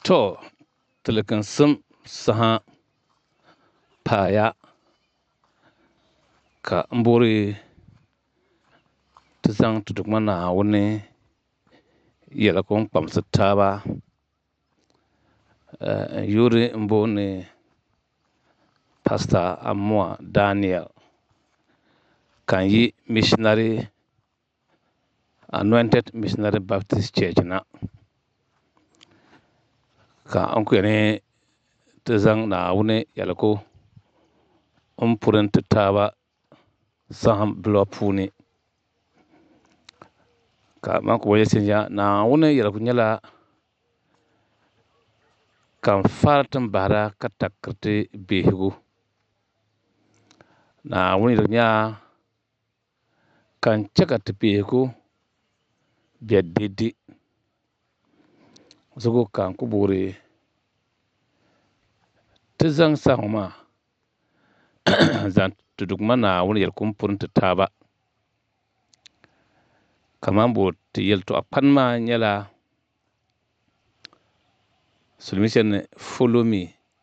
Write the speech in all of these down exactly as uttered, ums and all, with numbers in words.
To tilikin sim saha paaya ka n bori ti zaŋ tudugma Naawuni yɛligu n kpamsi taaba n yuri n booni Pastor Amoa Daniel kan yi missionary Anointed Missionary Baptist Church na ka an ku yɛli ti zaŋ Naawuni yɛligu n purim ti taaba zaham bila puuni ka man ku bɔli ya Naawuni yɛligu nyɛla kan fari tin bahira ka takiriti beehigu Naawuni yɛligu nyɛla kan chɛ ka ti beehigu bɛ dɛdɛ zuɣu ka n ku boori ti zaŋ saɣim maa zaŋ tudugma Naawuni yɛligu n purim ti taaba kaman boori ti yɛltɔɣa kpani maa nyɛla solemi shɛli ni follow me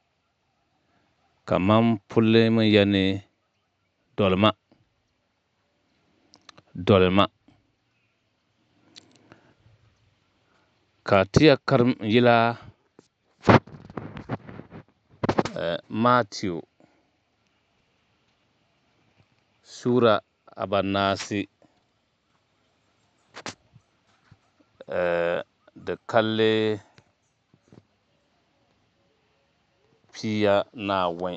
kaman puli min yɛli dolima dolima ka ti yɛ karim n yila Matthew sura abanaasi di kalli pia naawɔi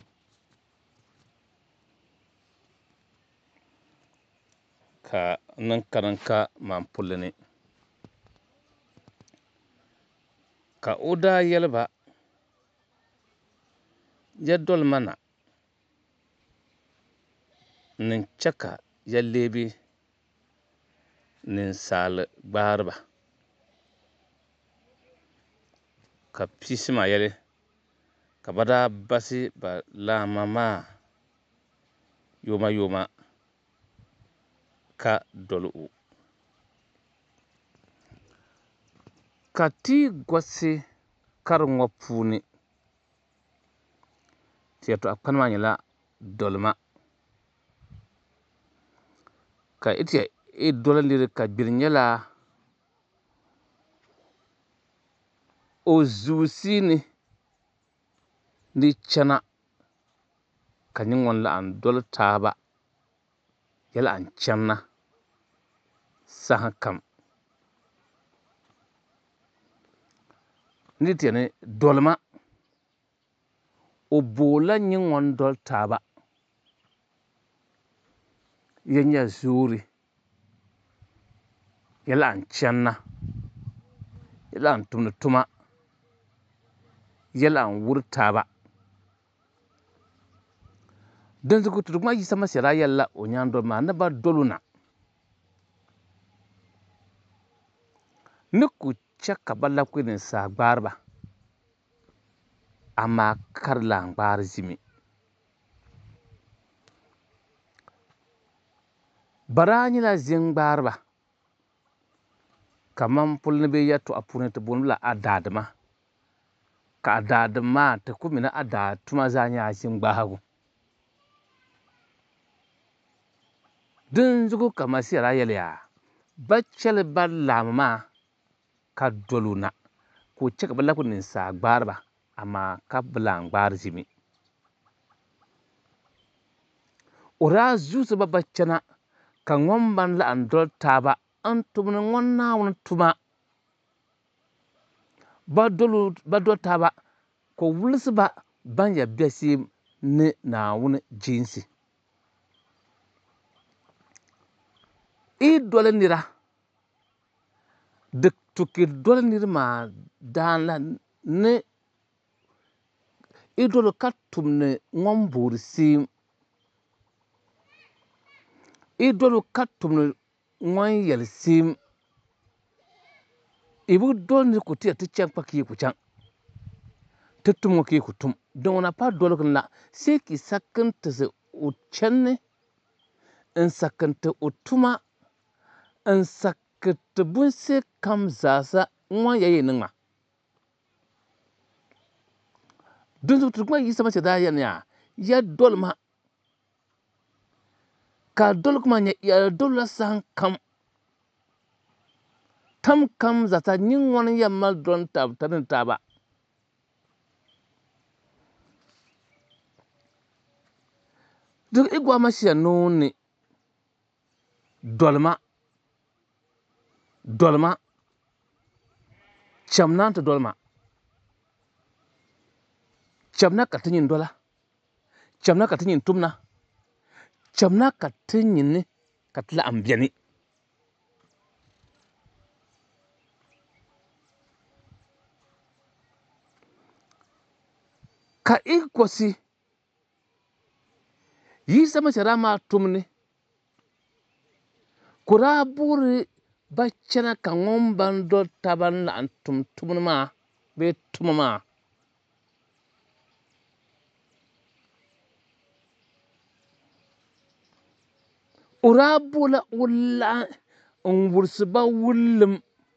ka niŋ karim ka man puli ni ka o daa yɛliba ya dolima na nin chɛ ka ya leebi ninsaali gbaariba ka piisi maa yɛli ka ba daa basi ba laama maa yoma yoma ka doli o ka ti yi gɔsi karim ŋɔ puuni ti yɛltɔɣa kpani maa nyɛla dolima ka yi yi doli niri ka gbiri nyɛla o zuusi ni ni chana ka nyɛ ŋun laɣim doli taaba yɛlaɣim channa sahakam ni ti yɛli dolima o boola nyɛ ŋun doli taaba ya nyɛ zoori yɛlaɣim channa yɛlaɣim tumdi tuma yɛlaɣim wuri taaba dinzuɣu tudugma yisa masiya daa yɛlila o nyaaŋ doli maa ni ba doli o na ni ku chɛ ka ba labi kuli ninsaa gbaariba amaa ka di lan gbaari zimi ba daa nyɛla ʒini gbaariba kaman puli ni be yɛltɔɣa puuni ti booni la Adaadima ka Adaadim maa ti ku mi ni Adaatuma zaa nyɛla ʒini gbaahigu dinzuɣu ka masiya daa yɛliya ba chɛli ban laami maa ka doli o na ka o chɛ ka ba labi kuli ninsaa gbaariba amaa ka bi lan gbaari zimi o daa zuusi ba ba chana ka ŋun ban laɣim doli taaba n tumdi ŋun Naawuni tuma ba doli taaba ka o wulisi ba ban yɛn bɛshɛm ni Naawuni jinsi yi doli nira di tuki doli nira maa daan la ni yi doli ka tumdi ŋun boori seem yi doli ka tumdi ŋun yɛli seem yi bi doli nira ku ti yɛli ti chɛni kpa ka yi ku chaŋ ti tum ŋɔ ka yi ku tum din ŋuna pa doligu la sai ka yi sakinti o chani n sakinti o tuma n sakiriti bunshɛli kam zaasa ŋun ya yi niŋ maa dunzu tukma yi sama da ya ya ya dolma ka dol kuma ya dol san kam tam kam zata nyin wani ya mal don tab tanin taba duk igwa mashi ya nuni dolma dolma chamna ta dolma chamna ka tinyin dola chamna ka tinyin tumna chamna ka tinyin ni ka tla ambiani ka ikosi yi sama shara ma tumni kura buri bachana ka ngomban do taban la antum tumni ma be tumma ura bula ulla ngursu ba wullum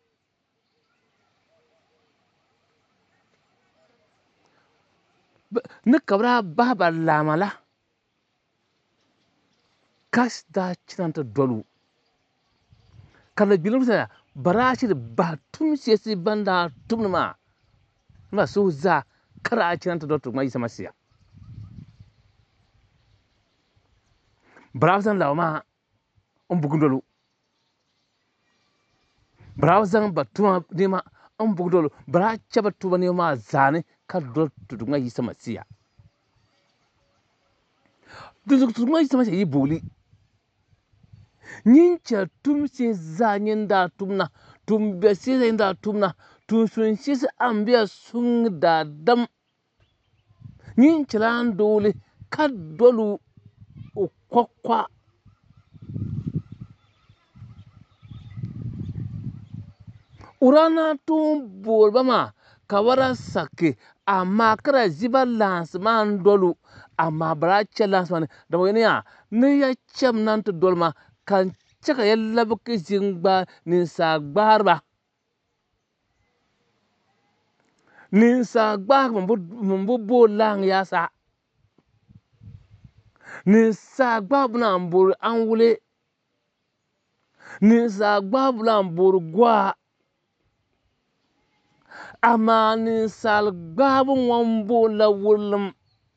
ni kabra baba lamala kas da cinanta dolu kala bilum sa barashi da batum siyasi banda tumma ma so za kara cinanta dotu mai sama siya brawsan lawma on bugun dolu brawsan batuma nema on bugun dolu bra chaba tuba nema zane ka dotu dunga yi sama siya dunga tunga yi sama siya yi boli nyincha tumse zanyin da tumna tumbe sisa da tumna tun sun sisa ambiya sun da dam nyincha lan dole ka dolu ukwakwa urana tun bolba ma kawara sake amma kara ziba lansman dolu amma bara ce lansman da wani ya ne ya cem nan ta dolma kan caka yalla baki zingba ninsa gbarba ninsa gbar mumbu bo lang yasa ninsa gbar buna mbur an wule ninsa gbar buna mbur gwa amma ninsa gbar wambo la wulum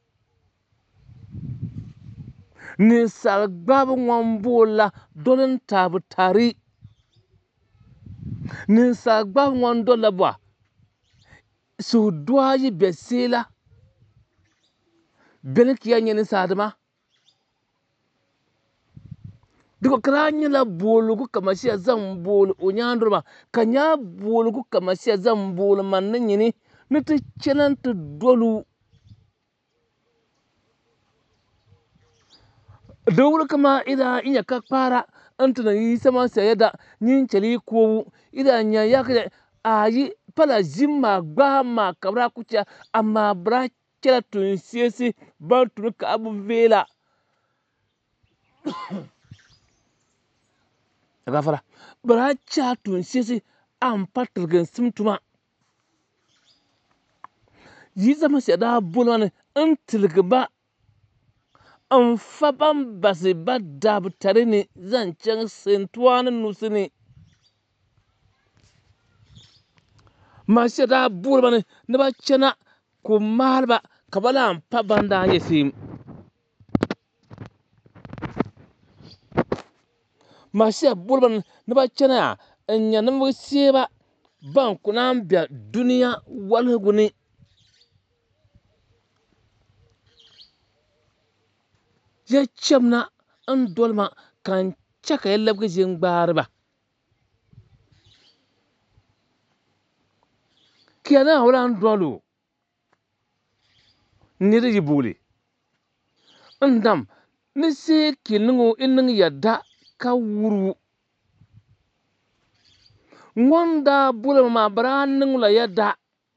ninsal gbab ŋwambo la dolin tabu tari ninsal gbab ŋwan do la bwa su dwayi besila belkiya nyeni sadama diko kra nyela bolugu kamashia zan bolu unyandurma kanya bolugu kamashia zan bolu manne nyini niti chenanti dolu dawul kama ida inya ka kpara antuna yi sama sayada nyin chali ko ida nya yakde ayi pala zimma gba ma kabra kucha amma bra kela tun siyesi ban tun ka abu vela gafara bra cha tun siyesi am patlgen simtuma yi sama sayada bulwane antilgba an faban basi ba dabu tare ne zancen sintuwanin nusini masu da burba ne na ba cana ku malba ka bala an faban da ya sim masu da burba ne na ba cana an yanin wasi ba ban kuna biya duniya walhuguni ya cemna an dolma kan caka yalla gajin gbarba kiyana wala an dolu ni da yibuli ndam ni se kilngo inning yadda ka wuru ngonda bulama ma branin la yadda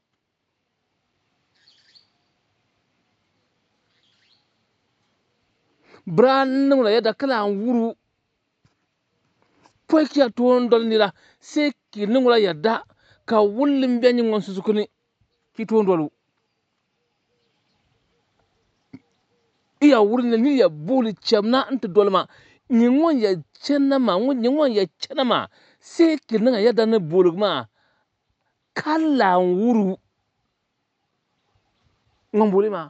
branin la yadda kala wuru poikia tuon dol nira se kilngo la yadda ka wullin benyi ngon susukuni ki tuon dolu iya wurin ni ya boli chamna anta dolma nyingwan ya chenna ma nyingwan ya chenna ma sai kinna ya dan bolug ma kala wuru ngombuli ma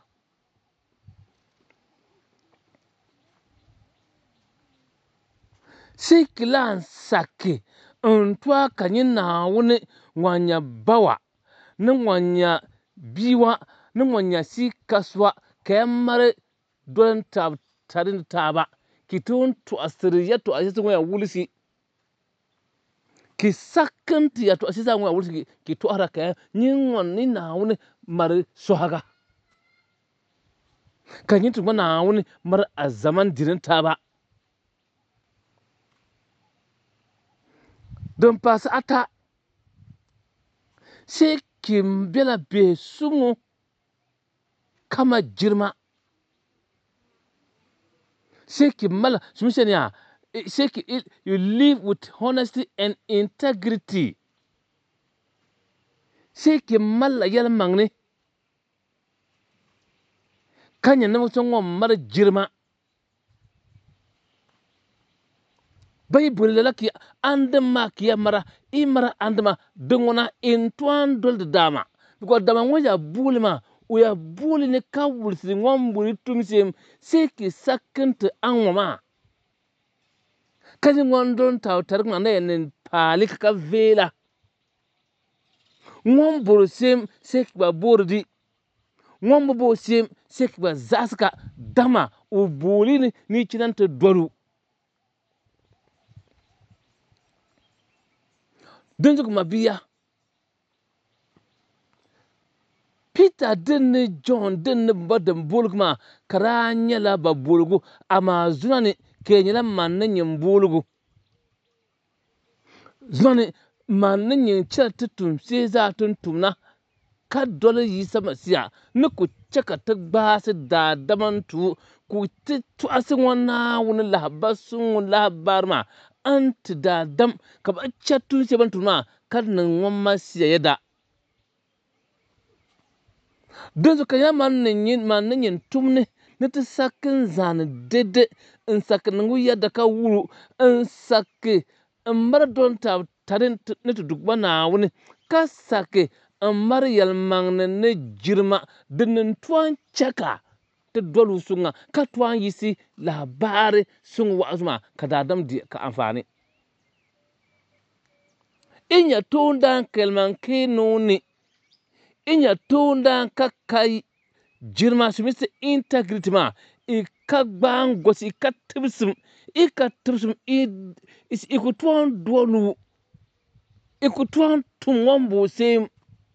sai kilan sake ntwa kanyin na wuni wanya bawa na wanya biwa na wanya si kaswa kamar don ta tarin ta ba ki tun to asiriya to asisi wanya wulisi ki sakanti ya to asisi wanya wulisi ki to ara ka nyin wani na wuni mar sohaga kanyin tuma na wuni mar a zaman dirin ta ba don fasa ata sai ki bela be sungu kama jirma sai ki mala sumisha ya sai ki you live with honesty and integrity sai ki mala yal mangne kanya na mutum wa mara jirma bai bulala ki andama ki mara imara andama dungona intwan dol dama because dama ngoja bulma uya buli ne kawul si ngombuli tumsem seki sakanta anwama kaji ngondon taw tarikna na yen pali ka vela ngombulu sem seki ba bordi ngombo bo sem seki ba zaska dama ubuli ni ni cinanta doru dunjuk mabiya Peter dinne John dinne badan bulgma karanya la ba bulgu ama zunani kenyala manne nyim bulgu zunani manne nyim chata tum seza tun tumna ka dole yi sama siya ni ku chaka ta gbasi da daman tu ku ti tu asin wana wani lahabar sun lahabar ma anti da dam ka ba chatu se ban tuma kad nan wamma siya yada don su kanya man yin man yin tumne na ta sakin zane dede in sakin ngu yadda ka wuru in sake in mar don ta tarin na ta duk bana wani ka sake in mar yalman na jirma dinin tuwan chaka ta dolu sunga ka tuwan yisi labari sun wa'azuma ka dadam di ka amfani in ya tunda kelman ke nuni inya tunda kakai jirma su misa integrity ma i ka gban gosi i ka tibsum i ka tibsum i i ku tuwan dolu i ku tuwan tumwan bose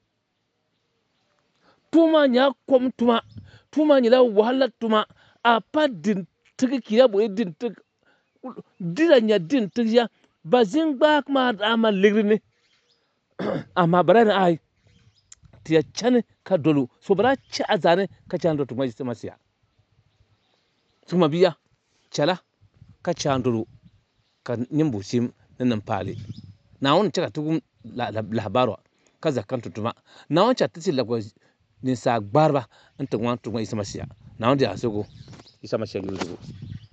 tuma nya kom tuma tuma nya la wahala tuma a pa din tigi kiya bo din tig dira nya din tigiya bazin gba kuma ama ligrini ama barana ai tiya chane ka dolu so bara ci azane ka chan do tuma jisma siya tuma biya chala ka chan dolu ka nyimbu sim nan pali na won cika tugum labaro ka zakan tuma na won chatta ci lagwa ni sa gbarba anta wan tuma jisma siya na won dia sogo jisma siya